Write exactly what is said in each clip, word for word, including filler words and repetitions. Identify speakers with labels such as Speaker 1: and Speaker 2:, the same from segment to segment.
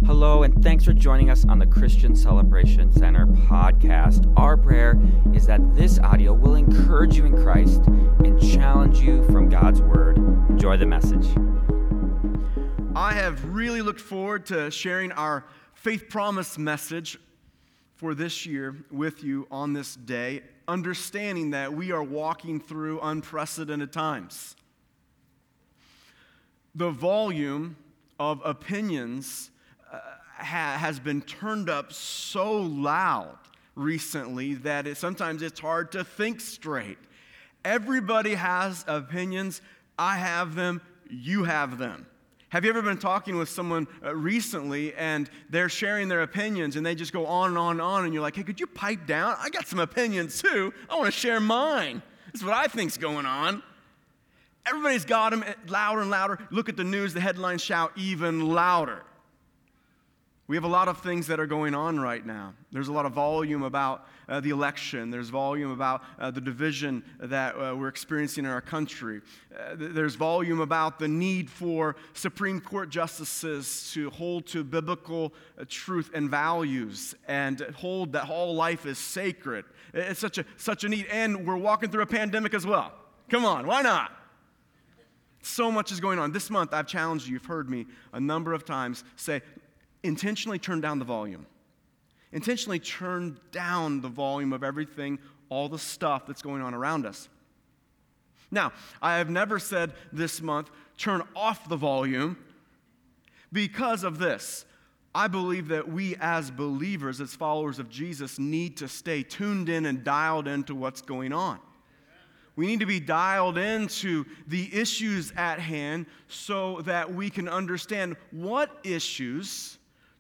Speaker 1: Hello, and thanks for joining us on the Christian Celebration Center podcast. Our prayer is that this audio will encourage you in Christ and challenge you from God's Word. Enjoy the message.
Speaker 2: I have really looked forward to sharing our Faith Promise message for this year with you on this day, understanding that we are walking through unprecedented times. The volume of opinions uh, ha- has been turned up so loud recently that it, sometimes it's hard to think straight. Everybody has opinions. I have them. You have them. Have you ever been talking with someone uh, recently and they're sharing their opinions and they just go on and on and on and you're like, hey, could you pipe down? I got some opinions too. I want to share mine. This is what I think's going on. Everybody's got them louder and louder. Look at the news, the headlines shout even louder. We have a lot of things that are going on right now. There's a lot of volume about uh, the election. There's volume about uh, the division that uh, we're experiencing in our country. Uh, there's volume about the need for Supreme Court justices to hold to biblical uh, truth and values and hold that all life is sacred. It's such a, such a need. And we're walking through a pandemic as well. Come on, why not? So much is going on. This month, I've challenged you, you've heard me a number of times say, intentionally turn down the volume. Intentionally turn down the volume of everything, all the stuff that's going on around us. Now, I have never said this month, turn off the volume because of this. I believe that we as believers, as followers of Jesus, need to stay tuned in and dialed into what's going on. We need to be dialed into the issues at hand so that we can understand what issues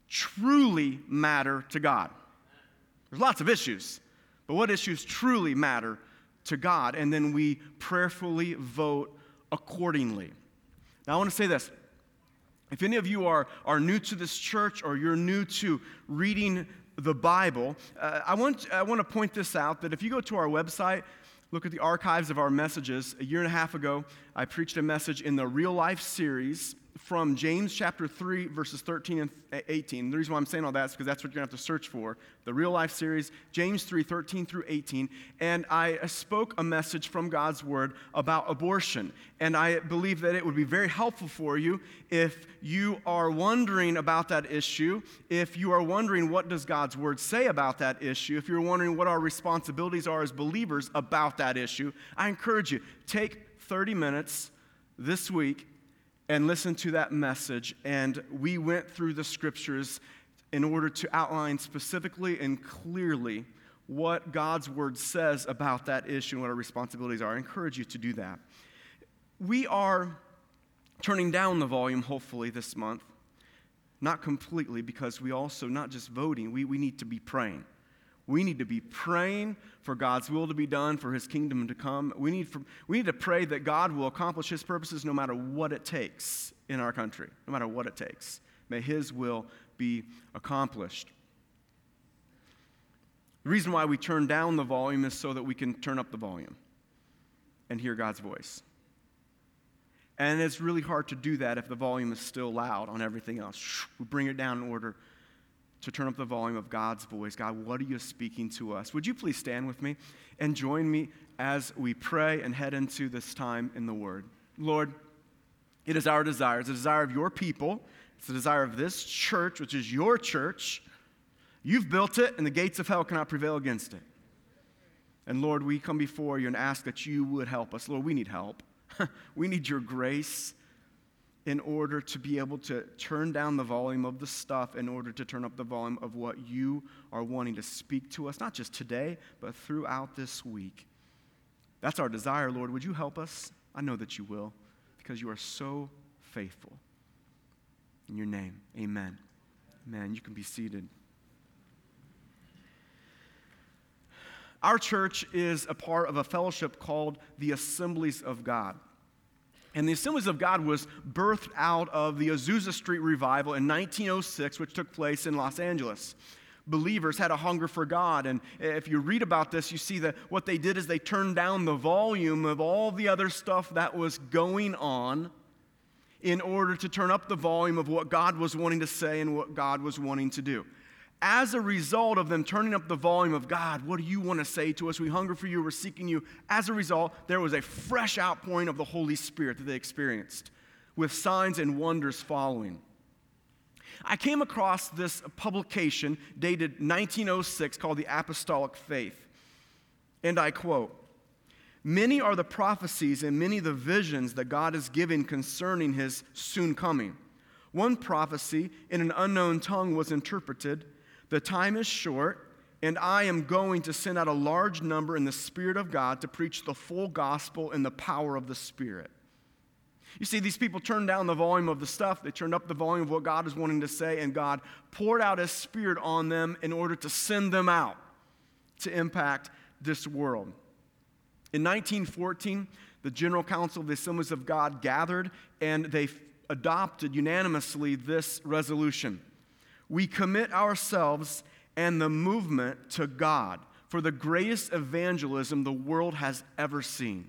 Speaker 2: truly matter to God. There's lots of issues, but what issues truly matter to God? And then we prayerfully vote accordingly. Now, I want to say this. If any of you are, are new to this church or you're new to reading the Bible, uh, I want, I want to point this out, that if you go to our website, look at the archives of our messages. A year and a half ago, I preached a message in the Real Life series from James chapter three, verses thirteen and eighteen. The reason why I'm saying all that is because that's what you're going to have to search for. The Real Life series, James three, thirteen through eighteen. And I spoke a message from God's Word about abortion. And I believe that it would be very helpful for you if you are wondering about that issue, if you are wondering what does God's Word say about that issue, if you're wondering what our responsibilities are as believers about that issue. I encourage you, take thirty minutes this week and listen to that message. And we went through the scriptures in order to outline specifically and clearly what God's Word says about that issue and what our responsibilities are. I encourage you to do that. We are turning down the volume, hopefully, this month. Not completely, because we also, not just voting, we, we need to be praying. We need to be praying for God's will to be done, for His kingdom to come. We need, for, we need to pray that God will accomplish His purposes no matter what it takes in our country, no matter what it takes. May His will be accomplished. The reason why we turn down the volume is so that we can turn up the volume and hear God's voice. And it's really hard to do that if the volume is still loud on everything else. We bring it down in order to turn up the volume of God's voice. God, what are you speaking to us? Would you please stand with me and join me as we pray and head into this time in the Word? Lord, it is our desire. It's the desire of your people. It's the desire of this church, which is your church. You've built it, and the gates of hell cannot prevail against it. And Lord, we come before you and ask that you would help us. Lord, we need help. We need your grace in order to be able to turn down the volume of the stuff, in order to turn up the volume of what you are wanting to speak to us, not just today, but throughout this week. That's our desire, Lord. Would you help us? I know that you will, because you are so faithful. In your name, amen. Amen. You can be seated. Our church is a part of a fellowship called the Assemblies of God. And the Assemblies of God was birthed out of the Azusa Street Revival in nineteen oh six, which took place in Los Angeles. Believers had a hunger for God, and if you read about this, you see that what they did is they turned down the volume of all the other stuff that was going on in order to turn up the volume of what God was wanting to say and what God was wanting to do. As a result of them turning up the volume of God, what do you want to say to us? We hunger for you, we're seeking you. As a result, there was a fresh outpouring of the Holy Spirit that they experienced, with signs and wonders following. I came across this publication dated nineteen oh six called The Apostolic Faith. And I quote, "Many are the prophecies and many the visions that God is giving concerning his soon coming. One prophecy in an unknown tongue was interpreted, 'The time is short, and I am going to send out a large number in the Spirit of God to preach the full gospel in the power of the Spirit.'" You see, these people turned down the volume of the stuff. They turned up the volume of what God is wanting to say, and God poured out his Spirit on them in order to send them out to impact this world. In nineteen fourteen, the General Council of the Assemblies of God gathered, and they adopted unanimously this resolution: "We commit ourselves and the movement to God for the greatest evangelism the world has ever seen."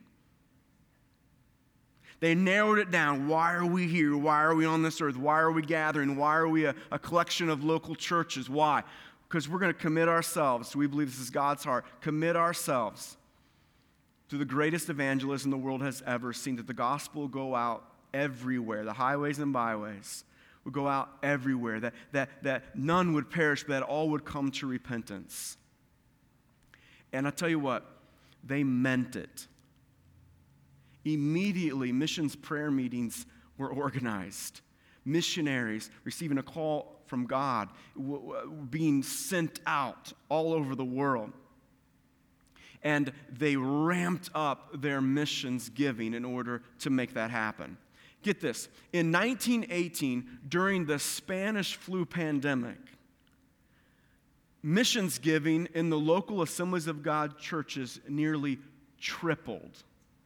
Speaker 2: They narrowed it down. Why are we here? Why are we on this earth? Why are we gathering? Why are we a, a collection of local churches? Why? Because we're going to commit ourselves. We believe this is God's heart. Commit ourselves to the greatest evangelism the world has ever seen, that the gospel will go out everywhere, the highways and byways would go out everywhere, that, that, that none would perish, but that all would come to repentance. And I tell you what, they meant it. Immediately, missions prayer meetings were organized. Missionaries receiving a call from God, w- w- being sent out all over the world. And they ramped up their missions giving in order to make that happen. Get this, in nineteen eighteen, during the Spanish flu pandemic, missions giving in the local Assemblies of God churches nearly tripled.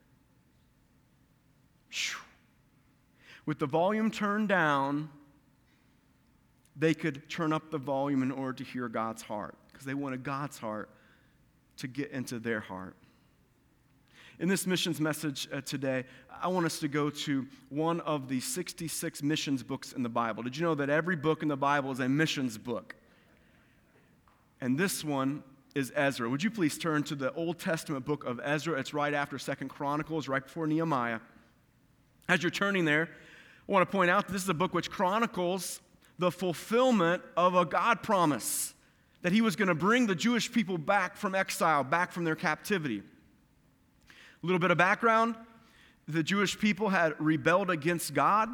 Speaker 2: With the volume turned down, they could turn up the volume in order to hear God's heart, because they wanted God's heart to get into their heart. In this missions message uh, today, I want us to go to one of the sixty-six missions books in the Bible. Did you know that every book in the Bible is a missions book? And this one is Ezra. Would you please turn to the Old Testament book of Ezra? It's right after Second Chronicles, right before Nehemiah. As you're turning there, I want to point out that this is a book which chronicles the fulfillment of a God promise, that he was going to bring the Jewish people back from exile, back from their captivity. A little bit of background: the Jewish people had rebelled against God.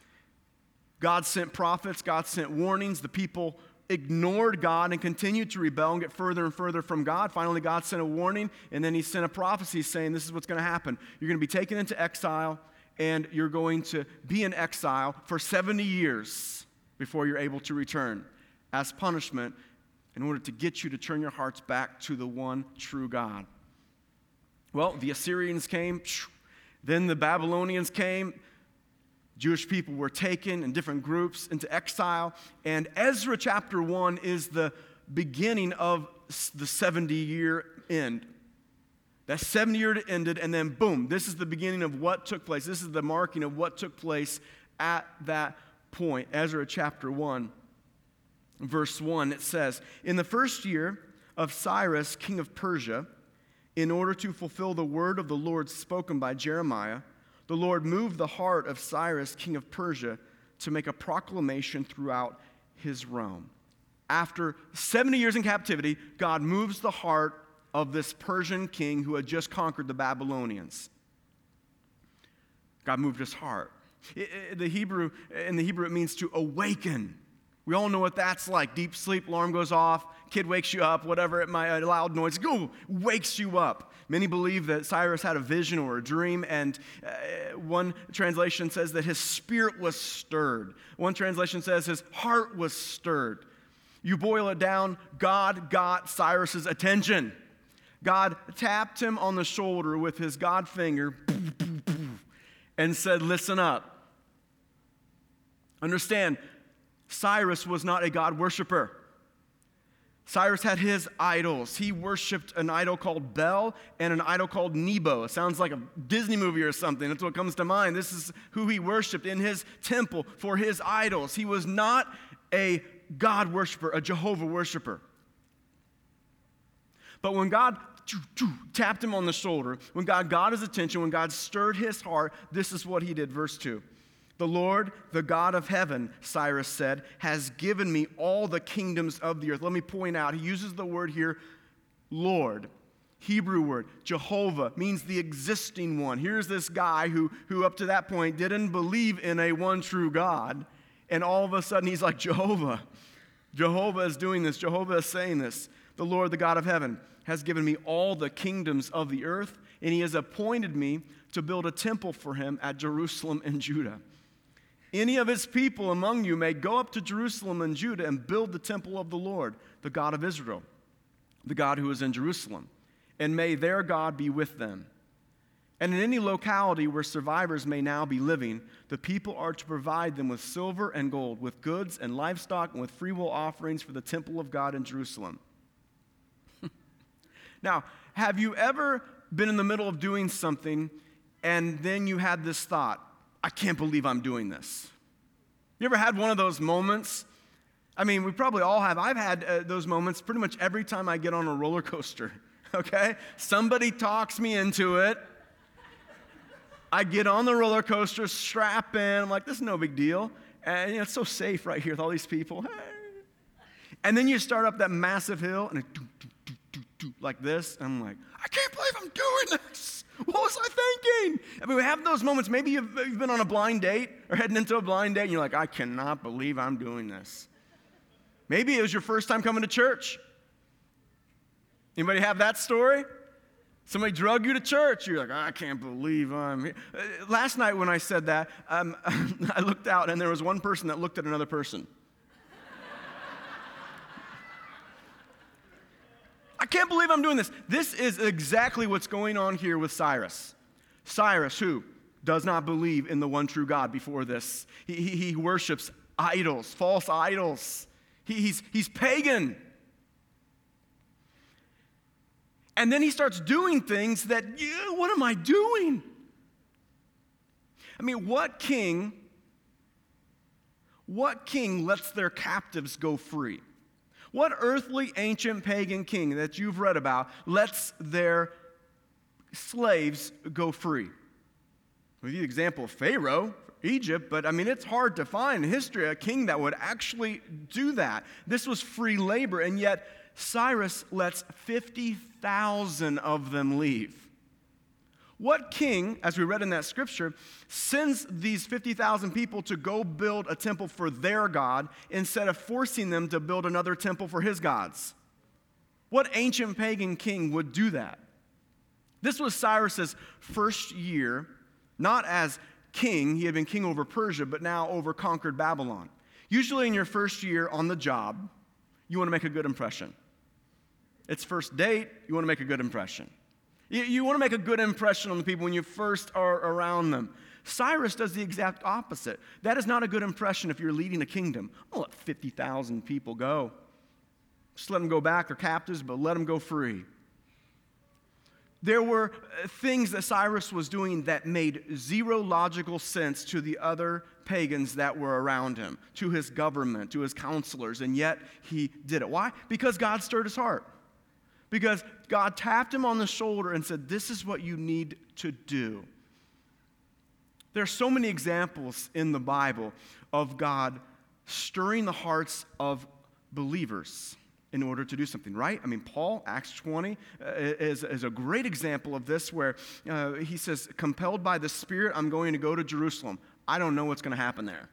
Speaker 2: God sent prophets, God sent warnings. The people ignored God and continued to rebel and get further and further from God. Finally, God sent a warning, and then he sent a prophecy saying, this is what's going to happen. You're going to be taken into exile, and you're going to be in exile for seventy years before you're able to return as punishment in order to get you to turn your hearts back to the one true God. Well, the Assyrians came, then the Babylonians came. Jewish people were taken in different groups into exile, and Ezra chapter one is the beginning of the seventy-year end. That seventy year ended, and then boom, this is the beginning of what took place. This is the marking of what took place at that point. Ezra chapter one, verse one, it says, "In the first year of Cyrus, king of Persia, in order to fulfill the word of the Lord spoken by Jeremiah, the Lord moved the heart of Cyrus, king of Persia, to make a proclamation throughout his realm." After seventy years in captivity, God moves the heart of this Persian king who had just conquered the Babylonians. God moved his heart. It, it, the Hebrew, in the Hebrew, it means to awaken. We all know what that's like. Deep sleep, alarm goes off, kid wakes you up, whatever it might, a loud noise, go, wakes you up. Many believe that Cyrus had a vision or a dream, and uh, one translation says that his spirit was stirred. One translation says his heart was stirred. You boil it down, God got Cyrus's attention. God tapped him on the shoulder with his God finger and said, listen up. Understand, Cyrus was not a God worshiper. Cyrus had his idols. He worshiped an idol called Bel and an idol called Nebo. It sounds like a Disney movie or something. That's what comes to mind. This is who he worshiped in his temple for his idols. He was not a God worshiper, a Jehovah worshiper. But when God tapped him on the shoulder, when God got his attention, when God stirred his heart, this is what he did. Verse two. The Lord, the God of heaven, Cyrus said, has given me all the kingdoms of the earth. Let me point out, he uses the word here, Lord. Hebrew word, Jehovah, means the existing one. Here's this guy who, who up to that point didn't believe in a one true God, and all of a sudden he's like, Jehovah. Jehovah is doing this. Jehovah is saying this. The Lord, the God of heaven, has given me all the kingdoms of the earth, and he has appointed me to build a temple for him at Jerusalem and Judah. Any of his people among you may go up to Jerusalem and Judah and build the temple of the Lord, the God of Israel, the God who is in Jerusalem, and may their God be with them. And in any locality where survivors may now be living, the people are to provide them with silver and gold, with goods and livestock, and with freewill offerings for the temple of God in Jerusalem. Now, have you ever been in the middle of doing something and then you had this thought, I can't believe I'm doing this? You ever had one of those moments? I mean, we probably all have. I've had uh, those moments pretty much every time I get on a roller coaster, okay? Somebody talks me into it. I get on the roller coaster, strap in. I'm like, this is no big deal. And you know, it's so safe right here with all these people. Hey. And then you start up that massive hill, and it do, do, do, do, do, like this. And I'm like, I can't believe I'm doing this. What was I thinking? I mean, we have those moments. Maybe you've, you've been on a blind date or heading into a blind date, and you're like, I cannot believe I'm doing this. Maybe it was your first time coming to church. Anybody have that story? Somebody drug you to church. You're like, I can't believe I'm here. Uh, last night when I said that, um, I looked out, and there was one person that looked at another person. I can't believe I'm doing this. This is exactly what's going on here with Cyrus. Cyrus, who does not believe in the one true God before this. He, he, he worships idols, false idols. He, he's, he's pagan. And then he starts doing things that, yeah, what am I doing? I mean, what king, what king lets their captives go free? What earthly ancient pagan king that you've read about lets their slaves go free? We'll give you the example of Pharaoh, Egypt, but I mean, it's hard to find in history a king that would actually do that. This was free labor, and yet Cyrus lets fifty thousand of them leave. What king, as we read in that scripture, sends these fifty thousand people to go build a temple for their God instead of forcing them to build another temple for his gods? What ancient pagan king would do that? This was Cyrus's first year, not as king. He had been king over Persia, but now over conquered Babylon. Usually in your first year on the job, you want to make a good impression. It's first date, you want to make a good impression. You, you want to make a good impression on the people when you first are around them. Cyrus does the exact opposite. That is not a good impression if you're leading a kingdom. I'll let fifty thousand people go. Just let them go back. They're captives, but let them go free. There were things that Cyrus was doing that made zero logical sense to the other pagans that were around him, to his government, to his counselors, and yet he did it. Why? Because God stirred his heart. Because God tapped him on the shoulder and said, this is what you need to do. There are so many examples in the Bible of God stirring the hearts of believers in order to do something, right? I mean, Paul, Acts twenty, uh, is, is a great example of this where uh, he says, compelled by the Spirit, I'm going to go to Jerusalem. I don't know what's going to happen there,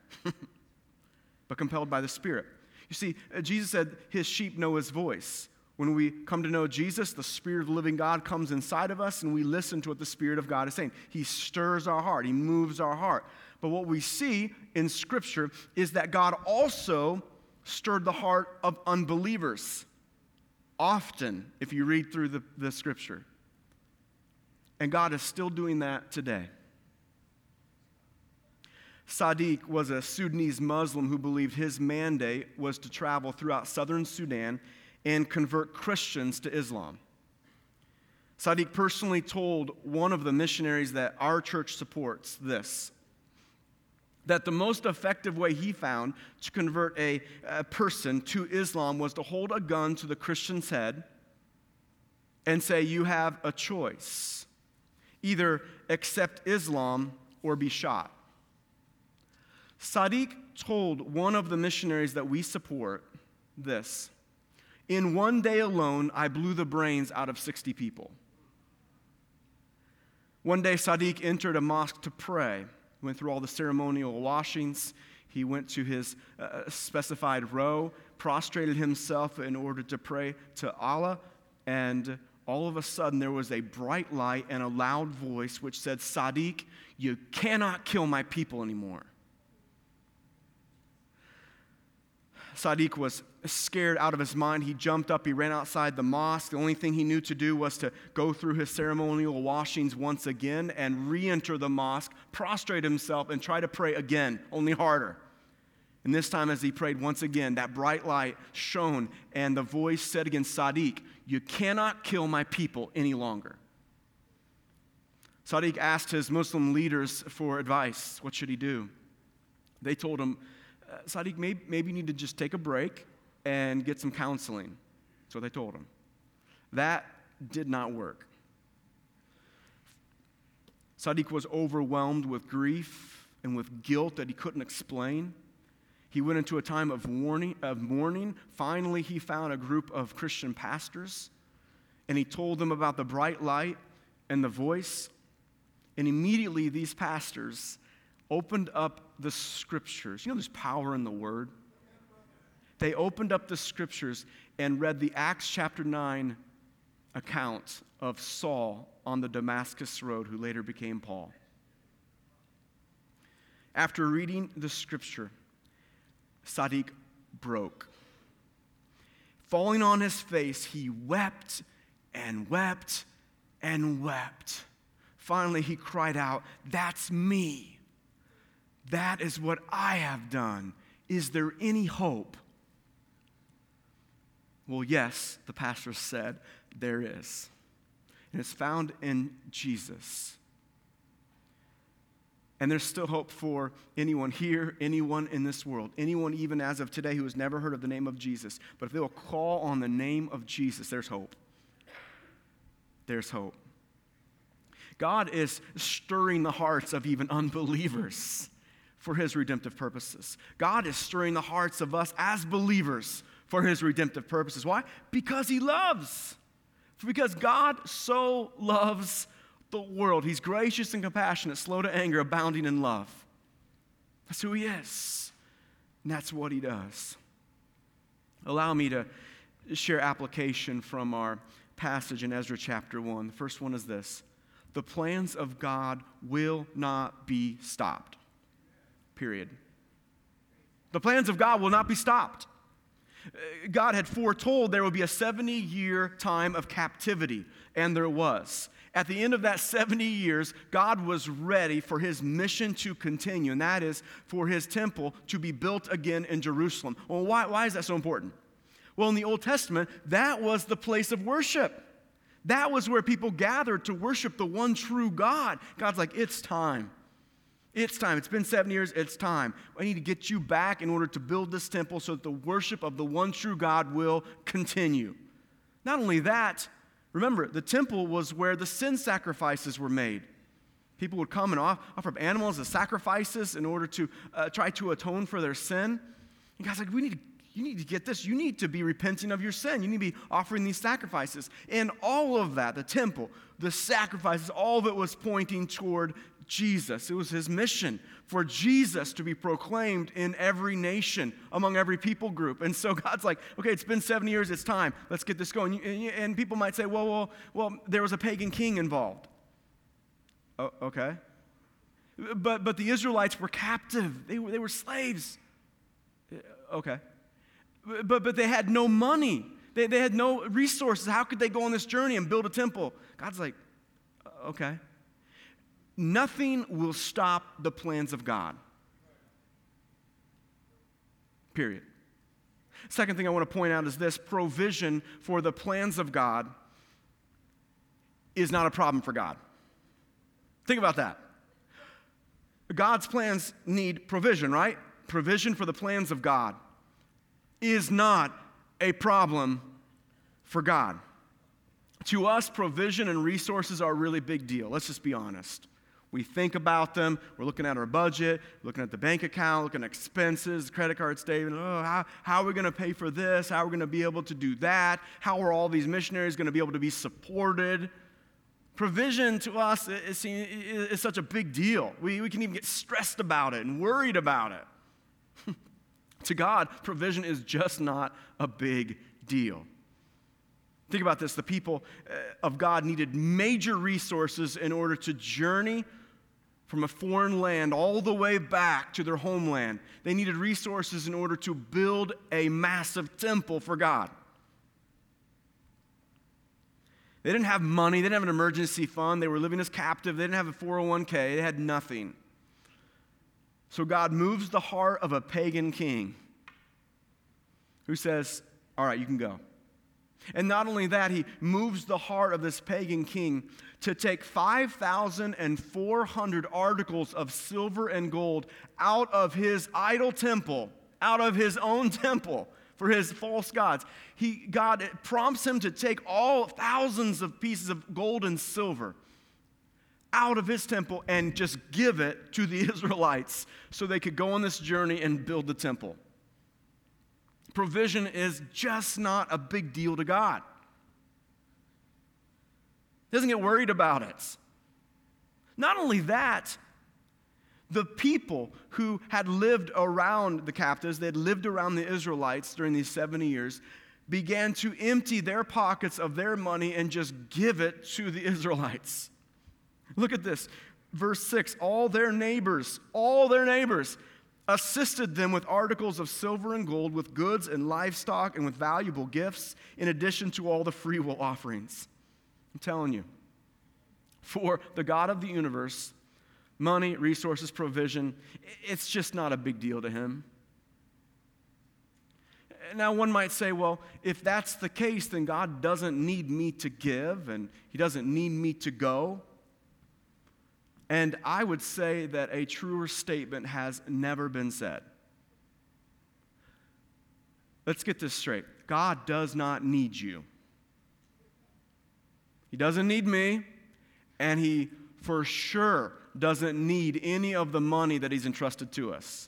Speaker 2: but compelled by the Spirit. You see, uh, Jesus said his sheep know his voice. When we come to know Jesus, the Spirit of the living God comes inside of us, and we listen to what the Spirit of God is saying. He stirs our heart. He moves our heart. But what we see in Scripture is that God also stirred the heart of unbelievers often, if you read through the, the Scripture. And God is still doing that today. Sadiq was a Sudanese Muslim who believed his mandate was to travel throughout southern Sudan and convert Christians to Islam. Sadiq personally told one of the missionaries that our church supports this, that the most effective way he found to convert a, a person to Islam was to hold a gun to the Christian's head and say, you have a choice. Either accept Islam or be shot. Sadiq told one of the missionaries that we support this: in one day alone, I blew the brains out of sixty people. One day, Sadiq entered a mosque to pray. He went through all the ceremonial washings. He went to his uh, specified row, prostrated himself in order to pray to Allah, and all of a sudden there was a bright light and a loud voice which said, Sadiq, you cannot kill my people anymore. Sadiq was scared out of his mind. He jumped up, he ran outside the mosque. The only thing he knew to do was to go through his ceremonial washings once again and re-enter the mosque, prostrate himself, and try to pray again, only harder. And this time as he prayed once again, that bright light shone, and the voice said again, Sadiq, you cannot kill my people any longer. Sadiq asked his Muslim leaders for advice. What should he do? They told him, Sadiq, maybe, maybe you need to just take a break and get some counseling. That's what they told him. That did not work. Sadiq was overwhelmed with grief and with guilt that he couldn't explain. He went into a time of mourning, of mourning. Finally, he found a group of Christian pastors, and he told them about the bright light and the voice. And immediately, these pastors opened up the scriptures. You know there's power in the word? They opened up the scriptures and read the Acts chapter nine account of Saul on the Damascus road, who later became Paul. After reading the scripture, Sadiq broke. Falling on his face, he wept and wept and wept. Finally, he cried out, "That's me. That is what I have done. Is there any hope?" Well, yes, the pastor said, there is. And it's found in Jesus. And there's still hope for anyone here, anyone in this world, anyone even as of today who has never heard of the name of Jesus. But if they will call on the name of Jesus, there's hope. There's hope. God is stirring the hearts of even unbelievers for his redemptive purposes. God is stirring the hearts of us as believers for his redemptive purposes. Why? Because he loves. Because God so loves the world. He's gracious and compassionate, slow to anger, abounding in love. That's who he is. And that's what he does. Allow me to share application from our passage in Ezra chapter one. The first one is this: the plans of God will not be stopped. Period. The plans of God will not be stopped. God had foretold there would be a seventy-year time of captivity, and there was. At the end of that seventy years, God was ready for his mission to continue, and that is for his temple to be built again in Jerusalem. Well, why, why is that so important? Well, in the Old Testament, that was the place of worship. That was where people gathered to worship the one true God. God's like, it's time. It's time. It's been seven years. It's time. I need to get you back in order to build this temple so that the worship of the one true God will continue. Not only that, remember, the temple was where the sin sacrifices were made. People would come and offer up animals as sacrifices in order to uh, try to atone for their sin. And God's like, we need to, you need to get this. You need to be repenting of your sin. You need to be offering these sacrifices. And all of that, the temple, the sacrifices, all of it was pointing toward Jesus. It was his mission for Jesus to be proclaimed in every nation, among every people group. And so God's like, okay, it's been seven years, it's time. Let's get this going. And people might say, well, well, well, there was a pagan king involved. Oh, okay. But but the Israelites were captive. They were, they were slaves. Okay. But but they had no money. They, they had no resources. How could they go on this journey and build a temple? God's like, okay. Nothing will stop the plans of God. Period. Second thing I want to point out is this: provision for the plans of God is not a problem for God. Think about that. God's plans need provision, right? Provision for the plans of God is not a problem for God. To us, provision and resources are a really big deal. Let's just be honest. We think about them. We're looking at our budget, looking at the bank account, looking at expenses, credit card statement. Oh, how, how are we going to pay for this? How are we going to be able to do that? How are all these missionaries going to be able to be supported? Provision to us is, is, is such a big deal. We, we can even get stressed about it and worried about it. To God, provision is just not a big deal. Think about this. The people of God needed major resources in order to journey from a foreign land all the way back to their homeland. They needed resources in order to build a massive temple for God. They didn't have money. They didn't have an emergency fund. They were living as captive. They didn't have a four oh one k. They had nothing. So God moves the heart of a pagan king who says, all right, you can go. And not only that, he moves the heart of this pagan king to take five thousand four hundred articles of silver and gold out of his idol temple, out of his own temple for his false gods. He, God prompts him to take all thousands of pieces of gold and silver out of his temple and just give it to the Israelites so they could go on this journey and build the temple. Provision is just not a big deal to God. He doesn't get worried about it. Not only that, the people who had lived around the captives, they had lived around the Israelites during these seventy years, began to empty their pockets of their money and just give it to the Israelites. Look at this. Verse six, all their neighbors, all their neighbors, assisted them with articles of silver and gold, with goods and livestock, and with valuable gifts, in addition to all the freewill offerings. I'm telling you, for the God of the universe, money, resources, provision, it's just not a big deal to him. Now, one might say, well, if that's the case, then God doesn't need me to give, and he doesn't need me to go. And I would say that a truer statement has never been said. Let's get this straight. God does not need you. He doesn't need me, and he for sure doesn't need any of the money that he's entrusted to us.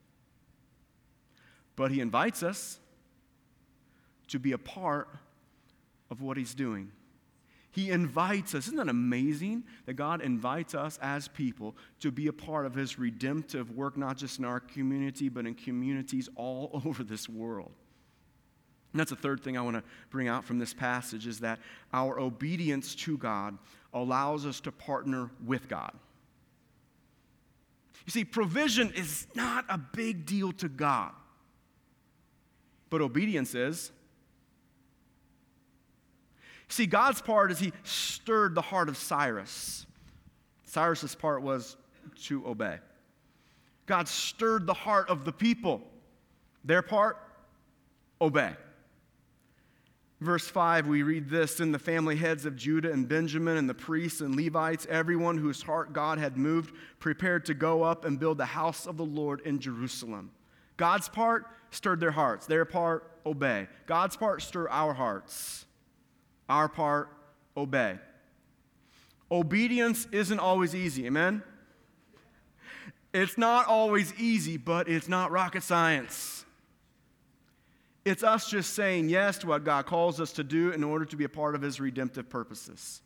Speaker 2: But he invites us to be a part of what he's doing. He invites us. Isn't that amazing that God invites us as people to be a part of his redemptive work, not just in our community, but in communities all over this world? And that's the third thing I want to bring out from this passage, is that our obedience to God allows us to partner with God. You see, provision is not a big deal to God, but obedience is. See, God's part is he stirred the heart of Cyrus. Cyrus's part was to obey. God stirred the heart of the people. Their part, obey. Verse five, we read this: "In the family heads of Judah and Benjamin, and the priests and Levites, everyone whose heart God had moved, prepared to go up and build the house of the Lord in Jerusalem." God's part stirred their hearts. Their part, obey. God's part stirred our hearts. Our part, obey. Obedience isn't always easy, amen? It's not always easy, but it's not rocket science. It's us just saying yes to what God calls us to do in order to be a part of his redemptive purposes.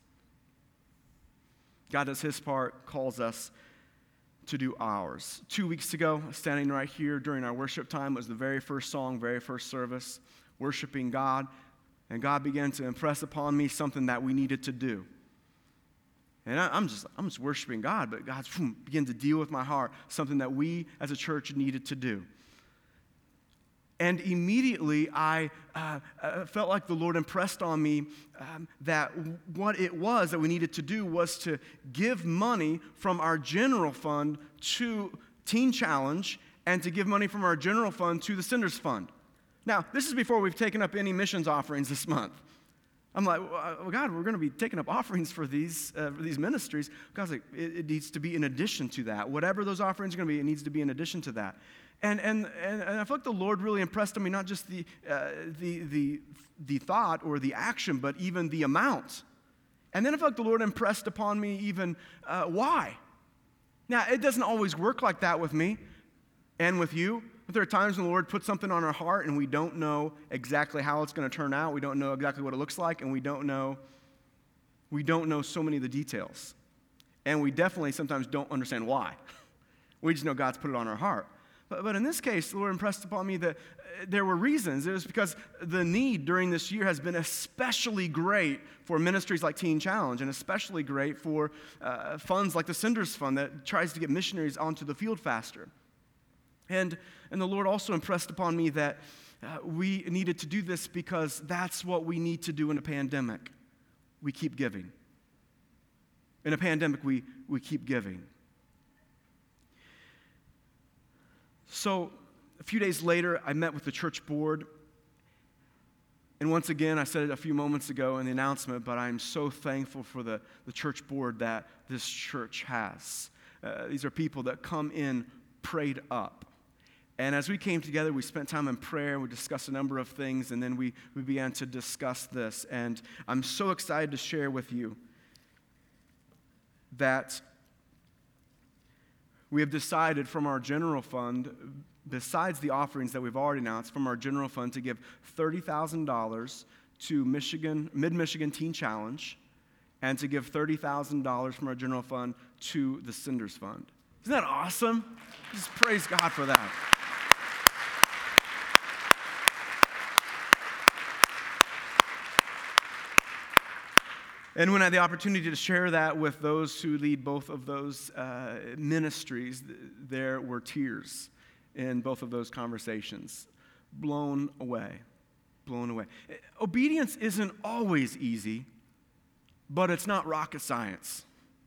Speaker 2: God does his part, calls us to do ours. Two weeks ago, standing right here during our worship time, was the very first song, very first service, worshiping God. And God began to impress upon me something that we needed to do. And I, I'm just I'm just worshiping God, but God began to deal with my heart, something that we as a church needed to do. And immediately I uh, uh, felt like the Lord impressed on me um, that what it was that we needed to do was to give money from our general fund to Teen Challenge, and to give money from our general fund to the Senders Fund. Now, this is before we've taken up any missions offerings this month. I'm like, well, God, we're going to be taking up offerings for these uh, for these ministries. God's like, it, it needs to be in addition to that. Whatever those offerings are going to be, it needs to be in addition to that. And and and, and I feel like the Lord really impressed on me not just the uh, the the the thought or the action, but even the amount. And then I feel like the Lord impressed upon me even uh, why. Now, it doesn't always work like that with me and with you. But there are times when the Lord puts something on our heart and we don't know exactly how it's going to turn out. We don't know exactly what it looks like, and we don't know we don't know so many of the details. And we definitely sometimes don't understand why. We just know God's put it on our heart. But, but in this case, the Lord impressed upon me that there were reasons. It was because the need during this year has been especially great for ministries like Teen Challenge, and especially great for uh, funds like the Cinders Fund that tries to get missionaries onto the field faster. And, and the Lord also impressed upon me that uh, we needed to do this because that's what we need to do in a pandemic. We keep giving. In a pandemic, we, we keep giving. So a few days later, I met with the church board. And once again, I said it a few moments ago in the announcement, but I'm so thankful for the, the church board that this church has. Uh, these are people that come in prayed up. And as we came together, we spent time in prayer, we discussed a number of things, and then we, we began to discuss this. And I'm so excited to share with you that we have decided from our general fund, besides the offerings that we've already announced, from our general fund to give thirty thousand dollars to Michigan, Mid-Michigan Teen Challenge, and to give thirty thousand dollars from our general fund to the Cinders Fund. Isn't that awesome? Just praise God for that. And when I had the opportunity to share that with those who lead both of those uh, ministries, there were tears in both of those conversations. Blown away. Blown away. Obedience isn't always easy, but it's not rocket science.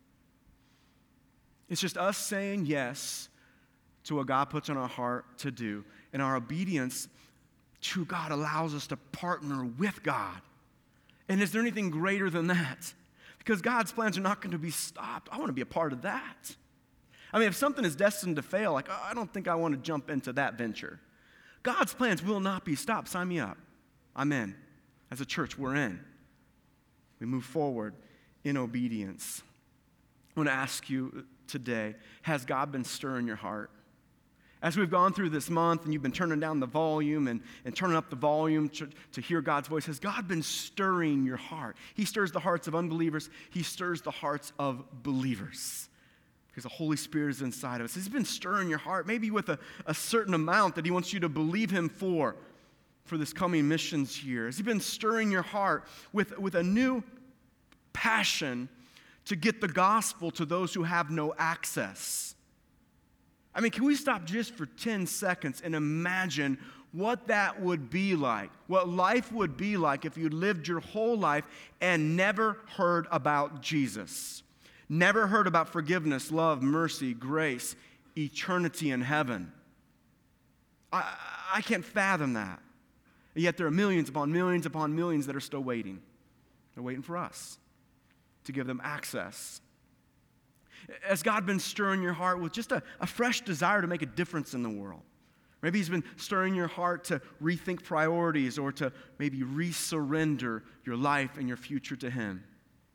Speaker 2: It's just us saying yes to what God puts on our heart to do. And our obedience to God allows us to partner with God. And is there anything greater than that? Because God's plans are not going to be stopped. I want to be a part of that. I mean, if something is destined to fail, like, oh, I don't think I want to jump into that venture. God's plans will not be stopped. Sign me up. I'm in. As a church, we're in. We move forward in obedience. I want to ask you today, has God been stirring your heart? As we've gone through this month and you've been turning down the volume and, and turning up the volume to, to hear God's voice, has God been stirring your heart? He stirs the hearts of unbelievers. He stirs the hearts of believers because the Holy Spirit is inside of us. He's been stirring your heart, maybe with a, a certain amount that he wants you to believe him for, for this coming missions year. Has he been stirring your heart with, with a new passion to get the gospel to those who have no access? I mean, can we stop just for ten seconds and imagine what that would be like, what life would be like if you lived your whole life and never heard about Jesus, never heard about forgiveness, love, mercy, grace, eternity in heaven? I, I can't fathom that. And yet there are millions upon millions upon millions that are still waiting. They're waiting for us to give them access. Has God been stirring your heart with just a, a fresh desire to make a difference in the world? Maybe he's been stirring your heart to rethink priorities or to maybe resurrender your life and your future to him.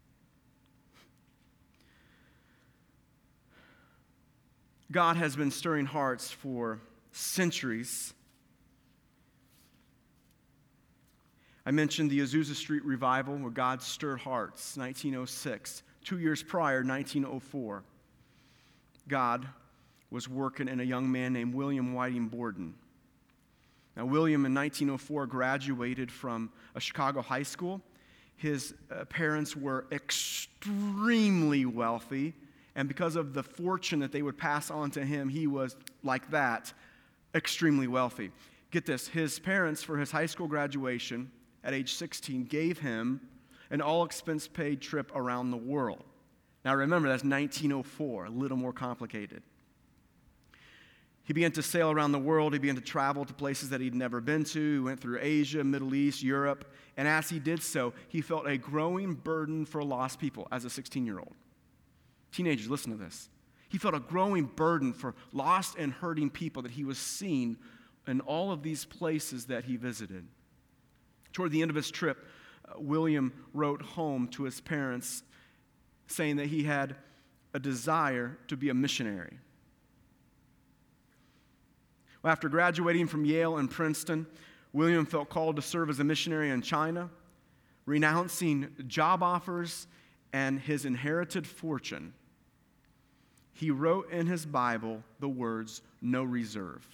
Speaker 2: God has been stirring hearts for centuries. I mentioned the Azusa Street Revival where God stirred hearts, nineteen oh six. Two years prior, nineteen oh four, God was working in a young man named William Whiting Borden. Now, William in nineteen oh four graduated from a Chicago high school. His uh, parents were extremely wealthy, and because of the fortune that they would pass on to him, he was, like that, extremely wealthy. Get this, his parents, for his high school graduation at age sixteen, gave him an all-expense-paid trip around the world. Now remember, that's nineteen oh four, a little more complicated. He began to sail around the world. He began to travel to places that he'd never been to. He went through Asia, Middle East, Europe. And as he did so, he felt a growing burden for lost people as a sixteen-year-old. Teenagers, listen to this. He felt a growing burden for lost and hurting people that he was seeing in all of these places that he visited. Toward the end of his trip, uh, William wrote home to his parents saying that he had a desire to be a missionary. Well, after graduating from Yale and Princeton, William felt called to serve as a missionary in China, renouncing job offers and his inherited fortune. He wrote in his Bible the words, "no reserve."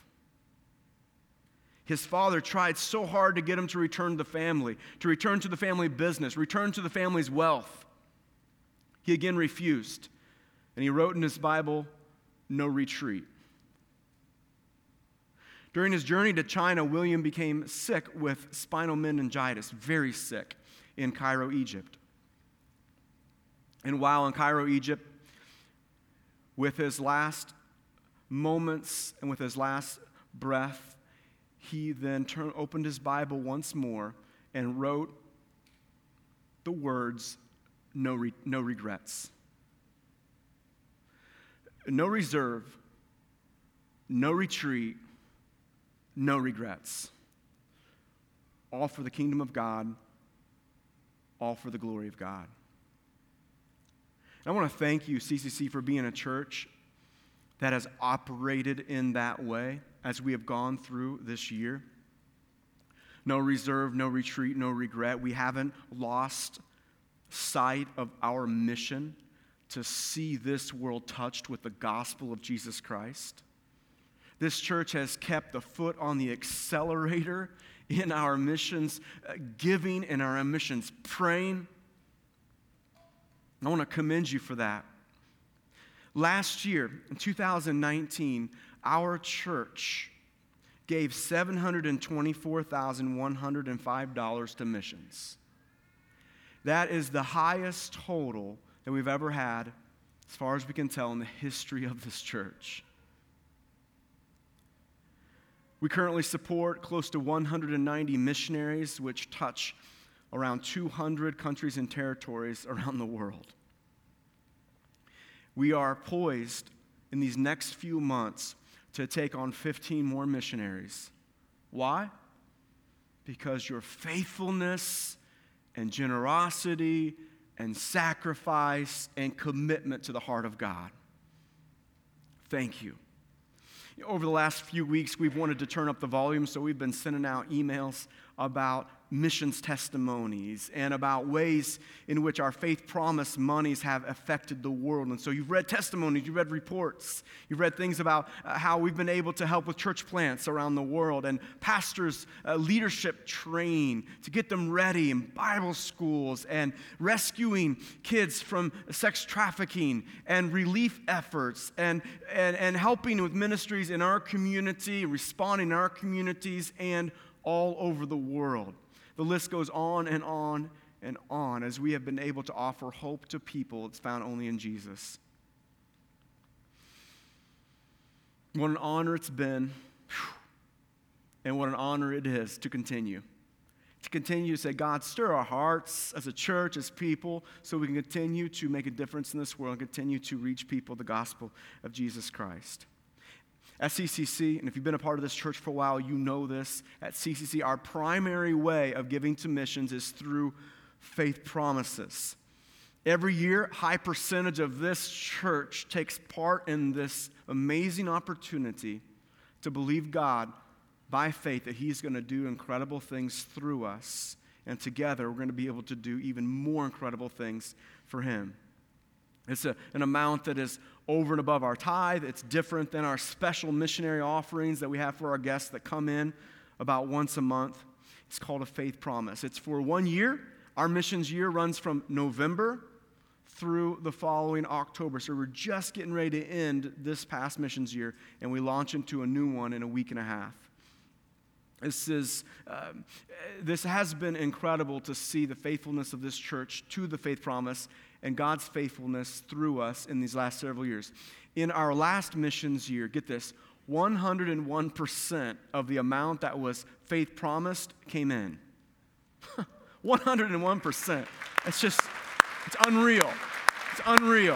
Speaker 2: His father tried so hard to get him to return to the family, to return to the family business, return to the family's wealth. He again refused, and he wrote in his Bible, "no retreat." During his journey to China, William became sick with spinal meningitis, very sick, in Cairo, Egypt. And while in Cairo, Egypt, with his last moments and with his last breath, he then turned, opened his Bible once more and wrote the words, no, re, no regrets. No reserve, no retreat, no regrets. All for the kingdom of God, all for the glory of God. And I want to thank you, C C C, for being a church that has operated in that way as we have gone through this year. No reserve, no retreat, no regret. We haven't lost sight of our mission to see this world touched with the gospel of Jesus Christ. This church has kept the foot on the accelerator in our missions uh, giving and our missions praying. I want to commend you for that. Last year, in two thousand nineteen, our church gave seven hundred twenty-four thousand one hundred five dollars to missions. That is the highest total that we've ever had, as far as we can tell, in the history of this church. We currently support close to one hundred ninety missionaries, which touch around two hundred countries and territories around the world. We are poised in these next few months to take on fifteen more missionaries. Why? Because your faithfulness and generosity and sacrifice and commitment to the heart of God. Thank you. Over the last few weeks, we've wanted to turn up the volume, so we've been sending out emails about missions testimonies and about ways in which our faith promise monies have affected the world. And so you've read testimonies, you've read reports, you've read things about uh, how we've been able to help with church plants around the world and pastors' uh, leadership train to get them ready in Bible schools and rescuing kids from sex trafficking and relief efforts and, and, and helping with ministries in our community, responding in our communities and all over the world. The list goes on and on and on as we have been able to offer hope to people that's found only in Jesus. What an honor it's been, and what an honor it is to continue. To continue to say, God, stir our hearts as a church, as people, so we can continue to make a difference in this world and continue to reach people the gospel of Jesus Christ. At C C C, and if you've been a part of this church for a while, you know this. At C C C, our primary way of giving to missions is through faith promises. Every year, a high percentage of this church takes part in this amazing opportunity to believe God by faith that He's going to do incredible things through us. And together, we're going to be able to do even more incredible things for Him. It's a, an amount that is over and above our tithe. It's different than our special missionary offerings that we have for our guests that come in about once a month. It's called a faith promise. It's for one year. Our missions year runs from November through the following October. So we're just getting ready to end this past missions year, and we launch into a new one in a week and a half. This is uh, this has been incredible to see the faithfulness of this church to the faith promise and God's faithfulness through us in these last several years. In our last missions year, get this, one hundred one percent of the amount that was faith promised came in. one hundred one percent. It's just, it's unreal. It's unreal.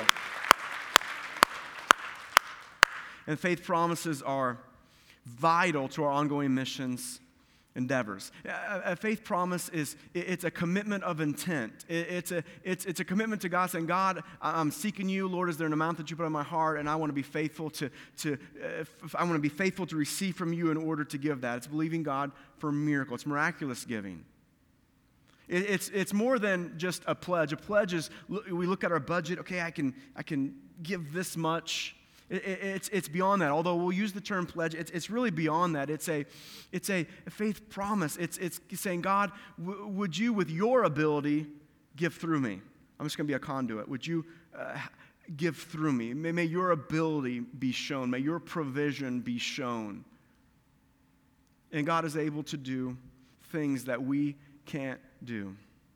Speaker 2: And faith promises are vital to our ongoing missions endeavors. A, a faith promise is, it's a commitment of intent. It, it's, a, it's, it's a commitment to God saying, God, I'm seeking you. Lord, is there an amount that you put on my heart? And I want to be faithful to, to uh, I want to be faithful to receive from you in order to give that. It's believing God for a miracle. It's miraculous giving. It, it's, it's more than just a pledge. A pledge is, we look at our budget. Okay, I can, I can give this much. It, it, it's, it's beyond that. Although we'll use the term pledge, it's, it's really beyond that. It's a, it's a faith promise. It's, it's saying, God, w- would you, with your ability, give through me? I'm just going to be a conduit. Would you uh, give through me? May, may your ability be shown. May your provision be shown. And God is able to do things that we can't do.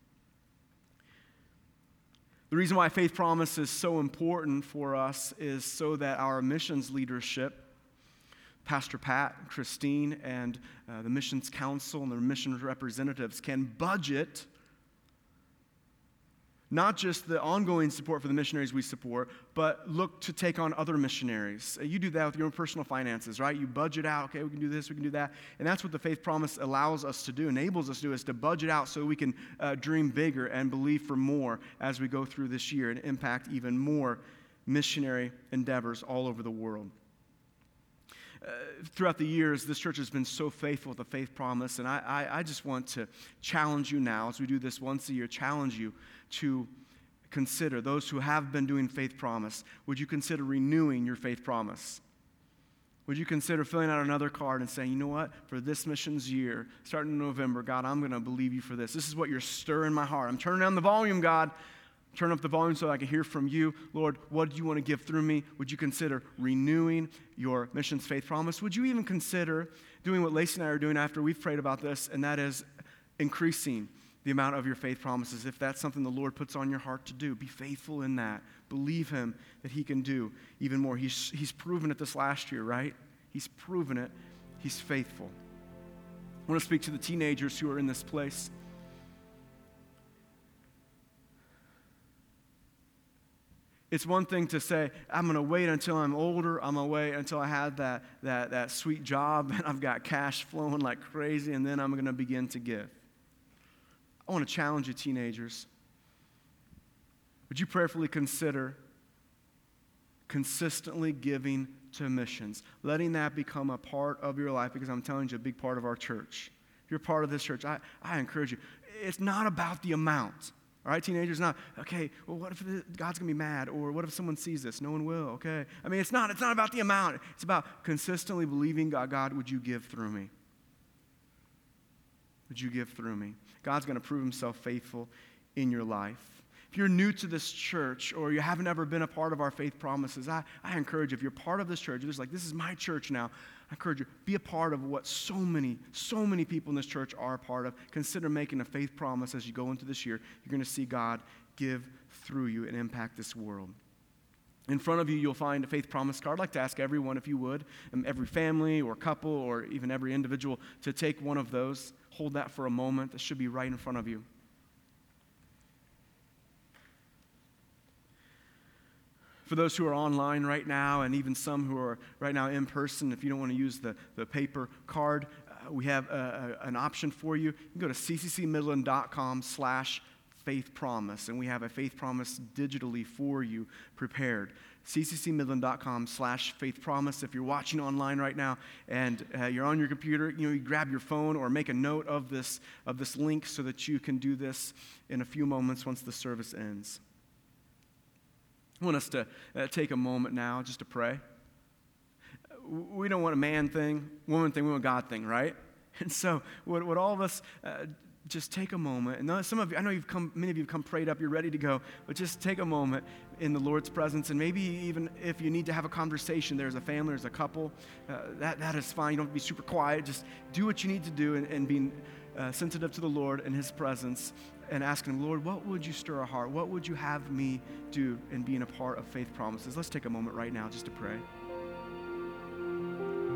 Speaker 2: The reason why faith promise is so important for us is so that our missions leadership, Pastor Pat, Christine, and uh, the missions council and the missions representatives can budget not just the ongoing support for the missionaries we support, but look to take on other missionaries. You do that with your own personal finances, right? You budget out, okay, we can do this, we can do that. And that's what the faith promise allows us to do, enables us to do, is to budget out so we can uh, dream bigger and believe for more as we go through this year and impact even more missionary endeavors all over the world. Uh, throughout the years, this church has been so faithful with the faith promise, and I, I, I just want to challenge you now, as we do this once a year, challenge you to consider, those who have been doing faith promise, would you consider renewing your faith promise? Would you consider filling out another card and saying, you know what, for this missions year, starting in November, God, I'm going to believe you for this. This is what you're stirring my heart. I'm turning down the volume, God. Turn up the volume so I can hear from you. Lord, what do you want to give through me? Would you consider renewing your missions faith promise? Would you even consider doing what Lacey and I are doing after we've prayed about this, and that is increasing the amount of your faith promises? If that's something the Lord puts on your heart to do, be faithful in that. Believe him that he can do even more. He's, he's proven it this last year, right? He's proven it. He's faithful. I want to speak to the teenagers who are in this place. It's one thing to say, I'm going to wait until I'm older. I'm going to wait until I have that, that, that sweet job and I've got cash flowing like crazy, and then I'm going to begin to give. I want to challenge you, teenagers. Would you prayerfully consider consistently giving to missions, letting that become a part of your life? Because I'm telling you, a big part of our church. If you're part of this church, I, I encourage you. It's not about the amount. All right, teenagers, not, okay, well, what if God's going to be mad? Or what if someone sees this? No one will, okay? I mean, it's not, it's not about the amount. It's about consistently believing God. God, would you give through me? Would you give through me? God's going to prove himself faithful in your life. If you're new to this church or you haven't ever been a part of our faith promises, I, I encourage you, if you're part of this church, you're just like, this is my church now, I encourage you, be a part of what so many, so many people in this church are a part of. Consider making a faith promise as you go into this year. You're going to see God give through you and impact this world. In front of you, you'll find a faith promise card. I'd like to ask everyone, if you would, every family or couple or even every individual, to take one of those. Hold that for a moment. It should be right in front of you. For those who are online right now, and even some who are right now in person, if you don't want to use the, the paper card, uh, we have a, a, an option for you. You can go to cccmidland.com slash faith promise, and we have a faith promise digitally for you prepared. cccmidland.com slash faith promise. If you're watching online right now and uh, you're on your computer, you know, you grab your phone or make a note of this, of this link so that you can do this in a few moments once the service ends. I want us to uh, take a moment now just to pray. We don't want a man thing, woman thing, we want a God thing, right? And so would, would all of us uh, just take a moment. And some of you, I know you've come, many of you have come prayed up, you're ready to go, but just take a moment in the Lord's presence. And maybe even if you need to have a conversation, there's a family, there's a couple, uh, that, that is fine. You don't have to be super quiet. Just do what you need to do and, and being uh, sensitive to the Lord and his presence, and asking him, Lord, what would you stir our heart? What would you have me do in being a part of faith promises? Let's take a moment right now just to pray.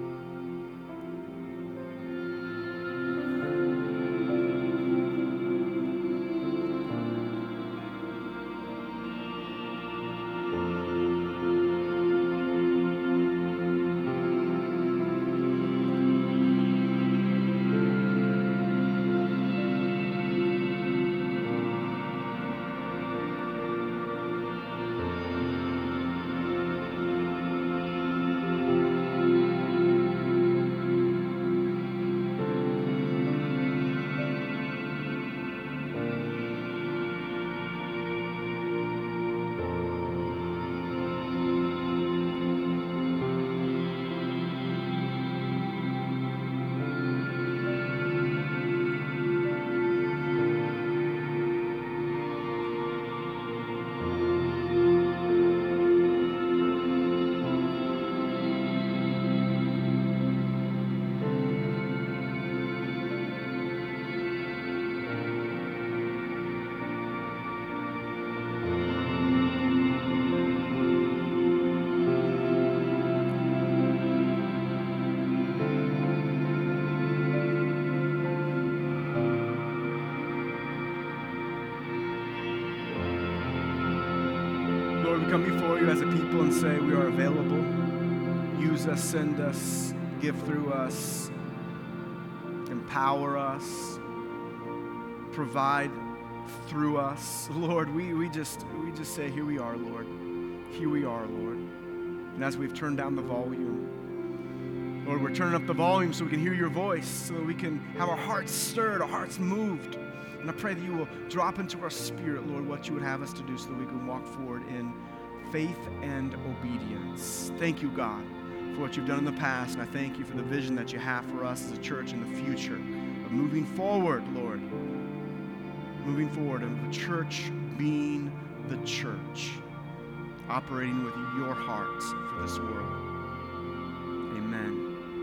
Speaker 2: we come before you as a people and say we are available. Use us, send us, give through us, empower us, provide through us. Lord, we, we just we just say, here we are, Lord. Here we are, Lord. And as we've turned down the volume, Lord, we're turning up the volume so we can hear your voice, so that we can have our hearts stirred, our hearts moved. And I pray that you will drop into our spirit, Lord, what you would have us to do so that we can walk forward in faith and obedience. Thank you, God, for what you've done in the past. And I thank you for the vision that you have for us as a church in the future of moving forward, Lord. Moving forward and the church being the church, operating with your heart for this world. Amen.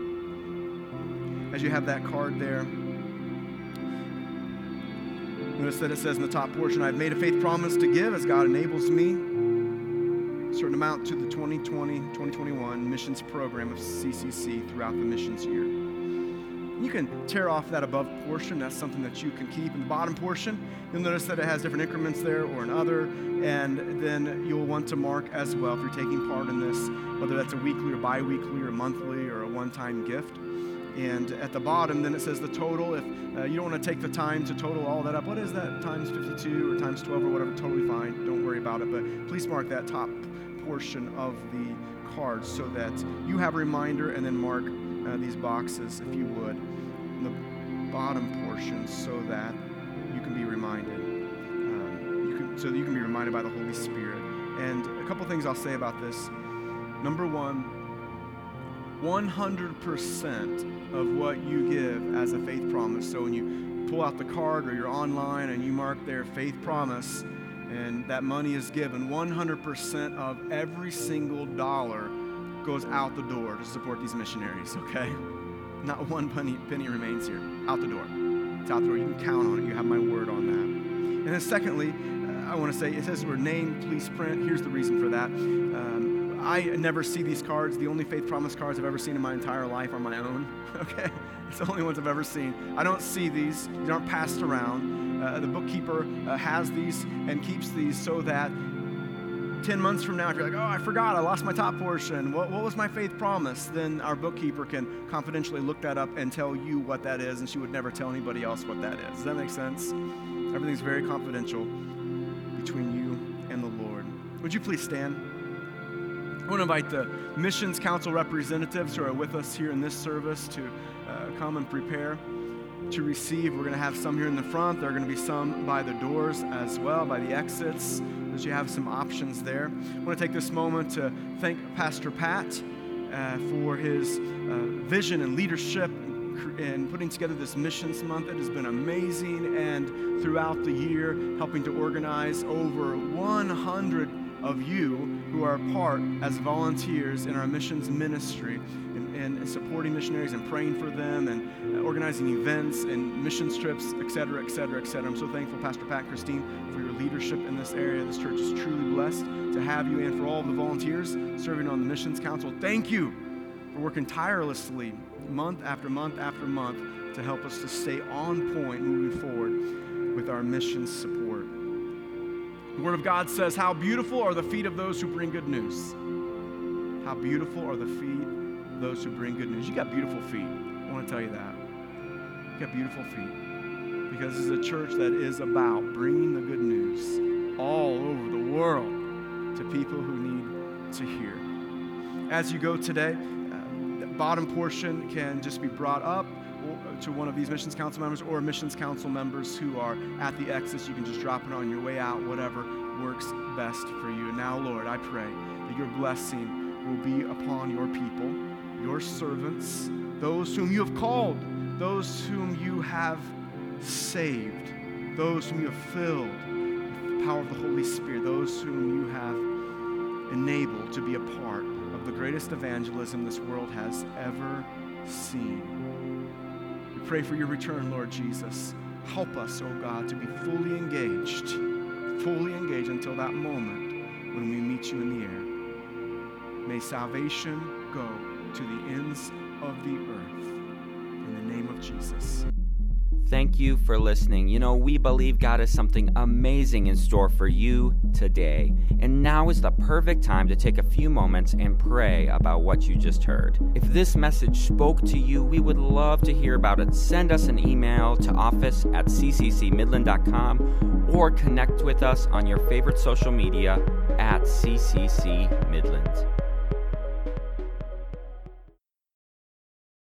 Speaker 2: As you have that card there, notice that it says in the top portion, I've made a faith promise to give as God enables me a certain amount to the twenty twenty twenty twenty-one missions program of C C C throughout the missions year. You can tear off that above portion. That's something that you can keep. In the bottom portion, you'll notice that it has different increments there or an other, and then you'll want to mark as well if you're taking part in this, whether that's a weekly or bi-weekly or monthly or a one-time gift. And at the bottom, then it says the total. If uh, you don't want to take the time to total all that up, what is that, times fifty-two or times twelve or whatever, totally fine. Don't worry about it. But please mark that top portion of the card so that you have a reminder, and then mark uh, these boxes, if you would, in the bottom portion so that you can be reminded. Um, you can, so that you can be reminded by the Holy Spirit. And a couple things I'll say about this. Number one, one hundred percent of what you give as a faith promise. So when you pull out the card or you're online and you mark their faith promise and that money is given, one hundred percent of every single dollar goes out the door to support these missionaries, okay? Not one penny, penny remains here. Out the door. It's out the door. You can count on it. You have my word on that. And then secondly, uh, I want to say, it says we're named, please print. Here's the reason for that. Um, I never see these cards. The only faith promise cards I've ever seen in my entire life are my own, okay? It's the only ones I've ever seen. I don't see these. These aren't passed around. Uh, the bookkeeper uh, has these and keeps these so that ten months from now, if you're like, oh, I forgot, I lost my top portion. What, what was my faith promise? Then our bookkeeper can confidentially look that up and tell you what that is, and she would never tell anybody else what that is. Does that make sense? Everything's very confidential between you and the Lord. Would you please stand? I want to invite the Missions Council representatives who are with us here in this service to uh, come and prepare to receive. We're going to have some here in the front. There are going to be some by the doors as well, by the exits, as you have some options there. I want to take this moment to thank Pastor Pat uh, for his uh, vision and leadership in putting together this Missions Month. It has been amazing, and throughout the year, helping to organize over one hundred of you who are part as volunteers in our missions ministry and, and supporting missionaries and praying for them and uh, organizing events and missions trips, et cetera, et cetera, et cetera. I'm so thankful, Pastor Pat, Christine, for your leadership in this area. This church is truly blessed to have you, and for all of the volunteers serving on the Missions Council. Thank you for working tirelessly month after month after month to help us to stay on point moving forward with our missions support. The Word of God says, how beautiful are the feet of those who bring good news. How beautiful are the feet of those who bring good news. You got beautiful feet. I want to tell you that. You got beautiful feet. Because this is a church that is about bringing the good news all over the world to people who need to hear. As you go today, uh, the bottom portion can just be brought up to one of these Missions Council members or Missions Council members who are at the exits. You can just drop it on your way out, whatever works best for you. And now, Lord, I pray that your blessing will be upon your people, your servants, those whom you have called, those whom you have saved, those whom you have filled with the power of the Holy Spirit, those whom you have enabled to be a part of the greatest evangelism this world has ever seen. We pray for your return, Lord Jesus. Help us, oh God, to be fully engaged, fully engaged until that moment when we meet you in the air. May salvation go to the ends of the earth. In the name of Jesus.
Speaker 1: thank you for listening. You know, we believe God has something amazing in store for you today. And now is the perfect time to take a few moments and pray about what you just heard. If this message spoke to you, we would love to hear about it. Send us an email to office at c c c midland dot com or connect with us on your favorite social media at C C C Midland.